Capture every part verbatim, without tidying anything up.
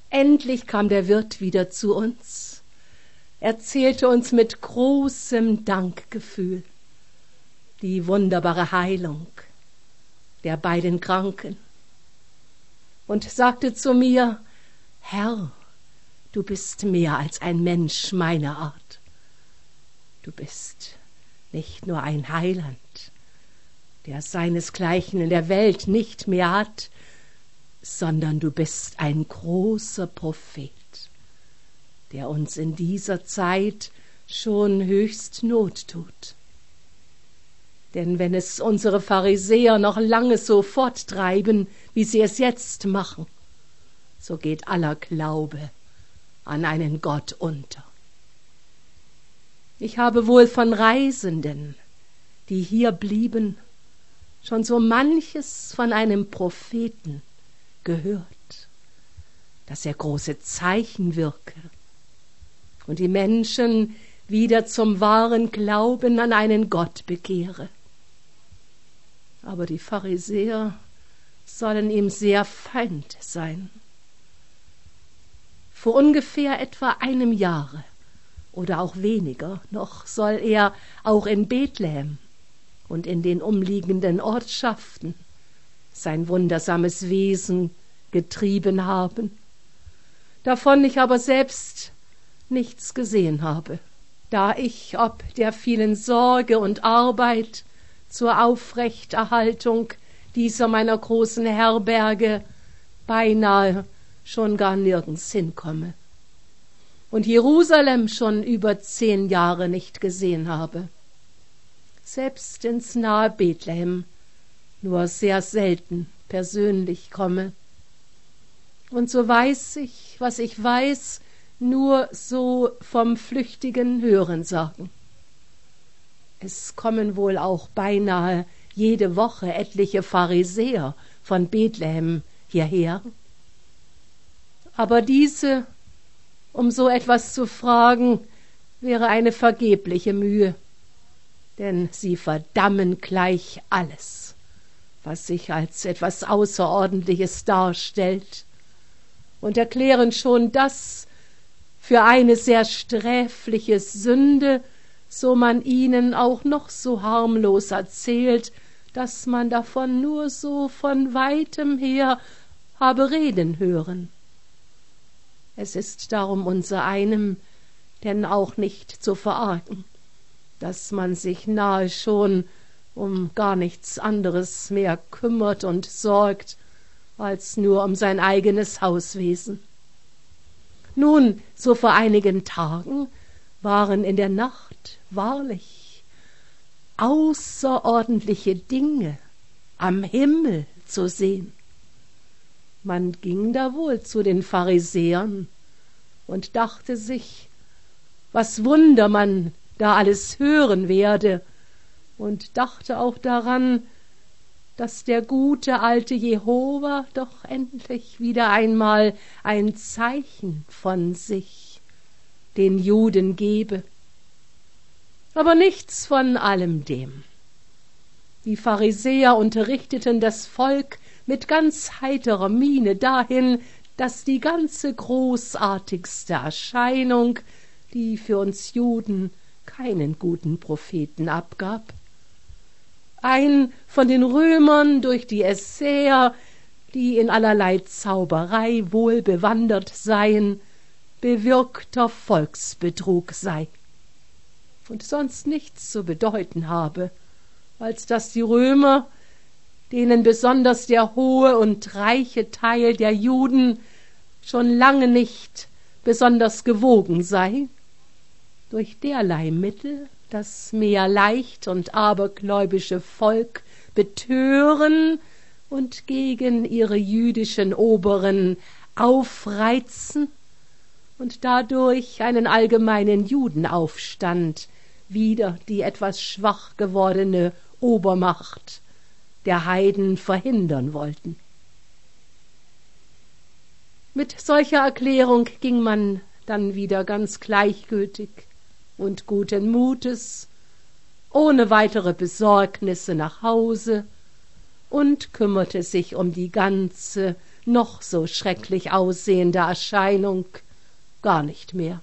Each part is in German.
Endlich kam der Wirt wieder zu uns, erzählte uns mit großem Dankgefühl die wunderbare Heilung der beiden Kranken und sagte zu mir: Herr, du bist mehr als ein Mensch meiner Art. Du bist nicht nur ein Heiland, der seinesgleichen in der Welt nicht mehr hat, sondern du bist ein großer Prophet, der uns in dieser Zeit schon höchst Not tut. Denn wenn es unsere Pharisäer noch lange so forttreiben, wie sie es jetzt machen, so geht aller Glaube an einen Gott unter. Ich habe wohl von Reisenden, die hier blieben, schon so manches von einem Propheten gehört, dass er große Zeichen wirke und die Menschen wieder zum wahren Glauben an einen Gott bekehre. Aber die Pharisäer sollen ihm sehr Feind sein. Vor ungefähr etwa einem Jahre oder auch weniger noch soll er auch in Bethlehem und in den umliegenden Ortschaften sein wundersames Wesen getrieben haben, davon ich aber selbst nichts gesehen habe, da ich ob der vielen Sorge und Arbeit zur Aufrechterhaltung dieser meiner großen Herberge beinahe schon gar nirgends hinkomme und Jerusalem schon über zehn Jahre nicht gesehen habe, selbst ins nahe Bethlehem nur sehr selten persönlich komme. Und so weiß ich, was ich weiß, nur so vom flüchtigen Hörensagen. Es kommen wohl auch beinahe jede Woche etliche Pharisäer von Bethlehem hierher. Aber diese, um so etwas zu fragen, wäre eine vergebliche Mühe, denn sie verdammen gleich alles, was sich als etwas Außerordentliches darstellt, und erklären schon das für eine sehr sträfliche Sünde, so man ihnen auch noch so harmlos erzählt, dass man davon nur so von weitem her habe reden hören. Es ist darum unser einem denn auch nicht zu verargen, dass man sich nahe schon um gar nichts anderes mehr kümmert und sorgt, als nur um sein eigenes Hauswesen. Nun, so vor einigen Tagen waren in der Nacht wahrlich außerordentliche Dinge am Himmel zu sehen. Man ging da wohl zu den Pharisäern und dachte sich, was Wunder man da alles hören werde, und dachte auch daran, dass der gute alte Jehova doch endlich wieder einmal ein Zeichen von sich den Juden gebe. Aber nichts von allem dem. Die Pharisäer unterrichteten das Volk mit ganz heiterer Miene dahin, dass die ganze großartigste Erscheinung, die für uns Juden keinen guten Propheten abgab, ein von den Römern durch die Essäer, die in allerlei Zauberei wohl bewandert seien, bewirkter Volksbetrug sei und sonst nichts zu bedeuten habe, als dass die Römer, denen besonders der hohe und reiche Teil der Juden schon lange nicht besonders gewogen sei, durch derlei Mittel das mehr leicht und abergläubische Volk betören und gegen ihre jüdischen Oberen aufreizen und dadurch einen allgemeinen Judenaufstand wider die etwas schwach gewordene Obermacht der Heiden verhindern wollten. Mit solcher Erklärung ging man dann wieder ganz gleichgültig und guten Mutes, ohne weitere Besorgnisse nach Hause und kümmerte sich um die ganze noch so schrecklich aussehende Erscheinung gar nicht mehr.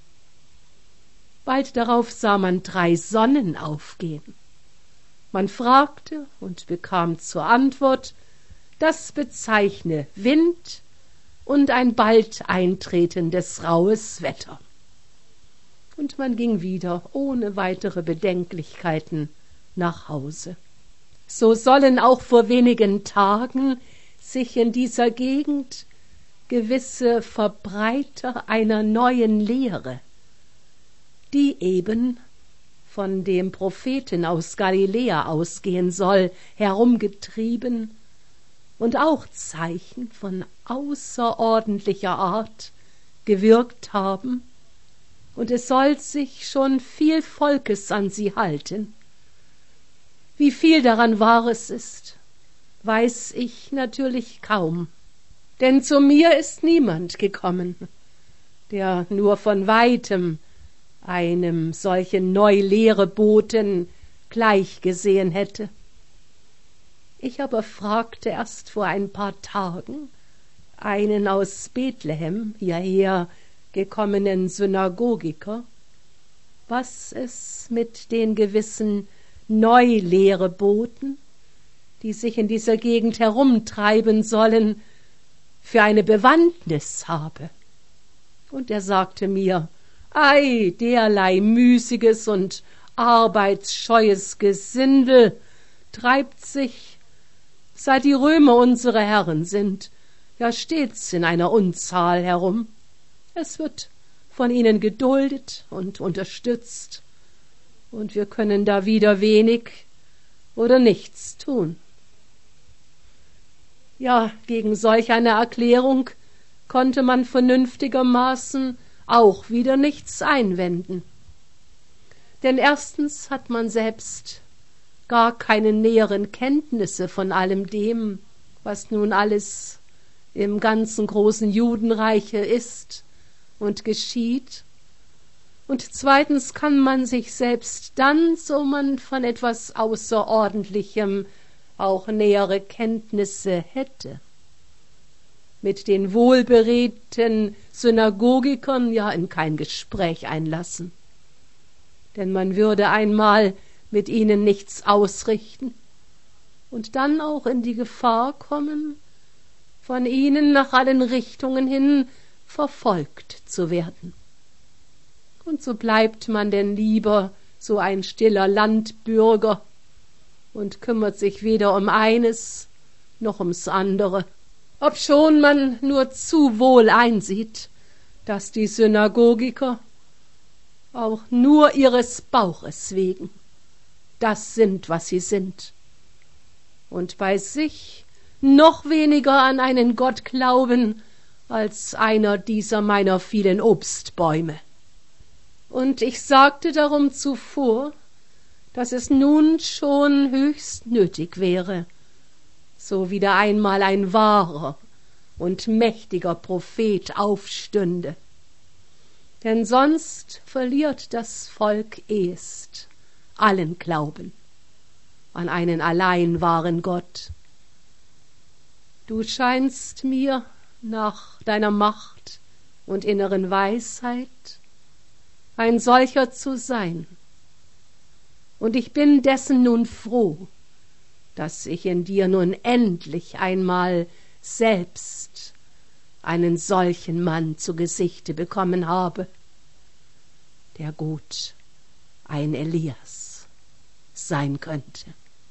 Bald darauf sah man drei Sonnen aufgehen. Man fragte und bekam zur Antwort, das bezeichne Wind und ein bald eintretendes rauhes Wetter. Und man ging wieder ohne weitere Bedenklichkeiten nach Hause. So sollen auch vor wenigen Tagen sich in dieser Gegend gewisse Verbreiter einer neuen Lehre, die eben von dem Propheten aus Galiläa ausgehen soll, herumgetrieben und auch Zeichen von außerordentlicher Art gewirkt haben, und es soll sich schon viel Volkes an sie halten. Wie viel daran Wahres ist, weiß ich natürlich kaum, denn zu mir ist niemand gekommen, der nur von weitem einem solchen Neulehreboten gleich gesehen hätte. Ich aber fragte erst vor ein paar Tagen einen aus Bethlehem hierher gekommenen Synagogiker, was es mit den gewissen Neulehreboten, die sich in dieser Gegend herumtreiben sollen, für eine Bewandtnis habe. Und er sagte mir, ei, derlei müßiges und arbeitsscheues Gesindel treibt sich, seit die Römer unsere Herren sind, ja stets in einer Unzahl herum. Es wird von ihnen geduldet und unterstützt, und wir können da wieder wenig oder nichts tun. Ja, gegen solch eine Erklärung konnte man vernünftigermaßen auch wieder nichts einwenden. Denn erstens hat man selbst gar keine näheren Kenntnisse von allem dem, was nun alles im ganzen großen Judenreiche ist und geschieht. Und zweitens kann man sich selbst dann, so man von etwas Außerordentlichem auch nähere Kenntnisse hätte, mit den wohlberedten Synagogikern ja in kein Gespräch einlassen. Denn man würde einmal mit ihnen nichts ausrichten und dann auch in die Gefahr kommen, von ihnen nach allen Richtungen hin verfolgt zu werden. Und so bleibt man denn lieber so ein stiller Landbürger und kümmert sich weder um eines noch ums andere, obschon man nur zu wohl einsieht, dass die Synagogiker auch nur ihres Bauches wegen das sind, was sie sind, und bei sich noch weniger an einen Gott glauben, als einer dieser meiner vielen Obstbäume. Und ich sagte darum zuvor, dass es nun schon höchst nötig wäre, so wieder einmal ein wahrer und mächtiger Prophet aufstünde. Denn sonst verliert das Volk ehst allen Glauben an einen allein wahren Gott. Du scheinst mir nach deiner Macht und inneren Weisheit ein solcher zu sein, und ich bin dessen nun froh, dass ich in dir nun endlich einmal selbst einen solchen Mann zu Gesichte bekommen habe, der gut ein Elias sein könnte.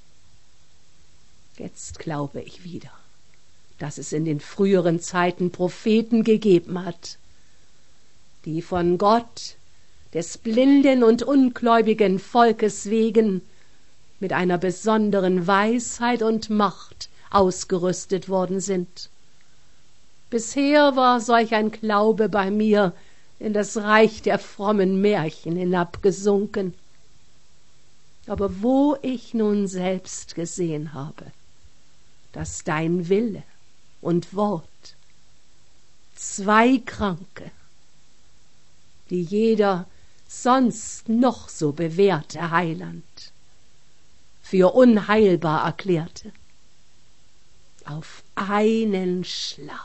Jetzt glaube ich wieder, dass es in den früheren Zeiten Propheten gegeben hat, die von Gott des blinden und ungläubigen Volkes wegen mit einer besonderen Weisheit und Macht ausgerüstet worden sind. Bisher war solch ein Glaube bei mir in das Reich der frommen Märchen hinabgesunken. Aber wo ich nun selbst gesehen habe, dass dein Wille und Wort zwei Kranke, die jeder sonst noch so bewährte Heiland für unheilbar erklärte, auf einen Schlag.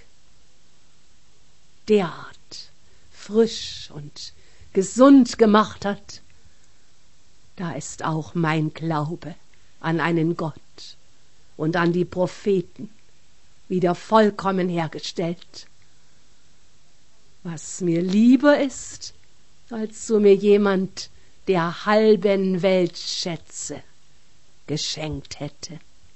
Derart frisch und gesund gemacht hat, da ist auch mein Glaube an einen Gott und an die Propheten wieder vollkommen hergestellt. Was mir lieber ist, als so mir jemand der halben Welt Schätze geschenkt hätte.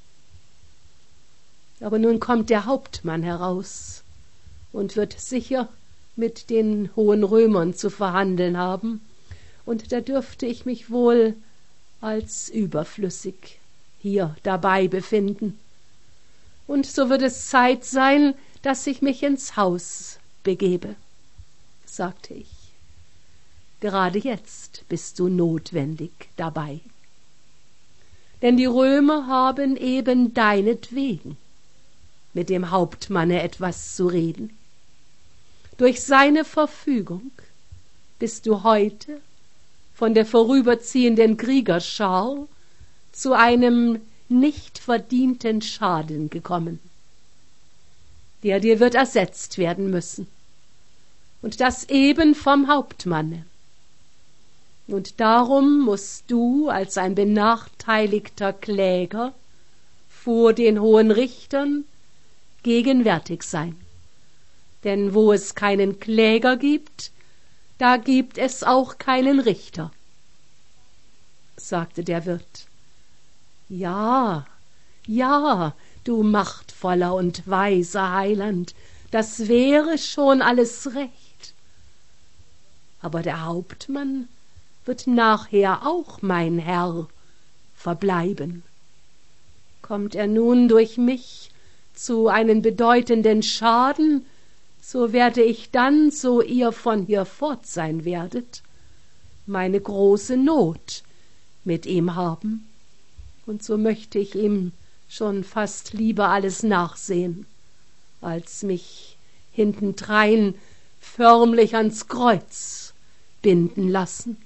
Aber nun kommt der Hauptmann heraus und wird sicher mit den hohen Römern zu verhandeln haben, und da dürfte ich mich wohl als überflüssig hier dabei befinden. Und so wird es Zeit sein, dass ich mich ins Haus begebe, sagte ich. Gerade jetzt bist du notwendig dabei. Denn die Römer haben eben deinetwegen mit dem Hauptmanne etwas zu reden. Durch seine Verfügung bist du heute von der vorüberziehenden Kriegerschar zu einem nicht verdienten Schaden gekommen. Der dir wird ersetzt werden müssen, und das eben vom Hauptmanne. Und darum musst du als ein benachteiligter Kläger vor den hohen Richtern gegenwärtig sein. Denn wo es keinen Kläger gibt, da gibt es auch keinen Richter, sagte der Wirt. Ja, ja, du machtvoller und weiser Heiland, das wäre schon alles recht. Aber der Hauptmann wird nachher auch mein Herr verbleiben. Kommt er nun durch mich zu einem bedeutenden Schaden, so werde ich dann, so ihr von hier fort sein werdet, meine große Not mit ihm haben, und so möchte ich ihm schon fast lieber alles nachsehen, als mich hintendrein förmlich ans Kreuz binden lassen,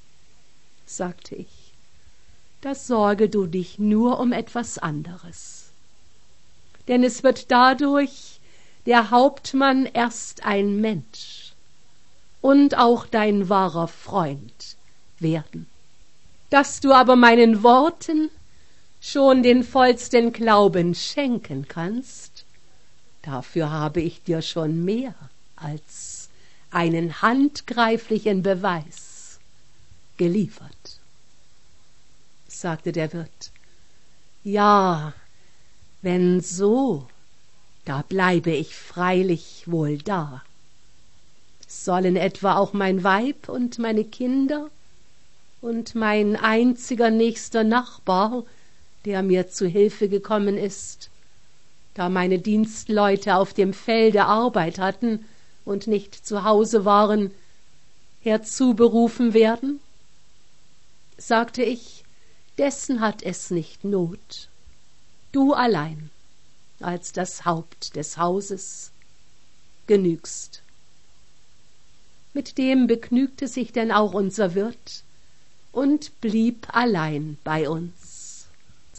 sagte ich. Da sorge du dich nur um etwas anderes, denn es wird dadurch der Hauptmann erst ein Mensch und auch dein wahrer Freund werden. Dass du aber meinen Worten schon den vollsten Glauben schenken kannst, dafür habe ich dir schon mehr als einen handgreiflichen Beweis geliefert, sagte der Wirt. Ja, wenn so, da bleibe ich freilich wohl da. Sollen etwa auch mein Weib und meine Kinder und mein einziger nächster Nachbar, der mir zu Hilfe gekommen ist, da meine Dienstleute auf dem Felde Arbeit hatten und nicht zu Hause waren, herzuberufen werden? Sagte ich, dessen hat es nicht Not. Du allein als das Haupt des Hauses genügst. Mit dem begnügte sich denn auch unser Wirt und blieb allein bei uns.